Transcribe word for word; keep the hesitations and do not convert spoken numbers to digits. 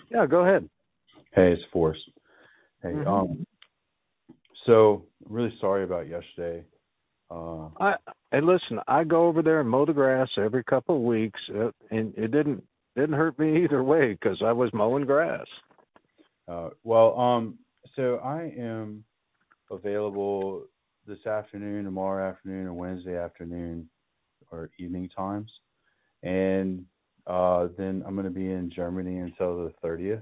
Yeah, go ahead. Hey, it's Forrest. Hey, hmm um, so really sorry about yesterday. Uh, I Hey, listen. I go over there and mow the grass every couple of weeks, uh, and it didn't didn't hurt me either way because I was mowing grass. uh, well, um, so I am available this afternoon, tomorrow afternoon, or Wednesday afternoon, or evening times, and uh, then I'm going to be in Germany until the thirtieth.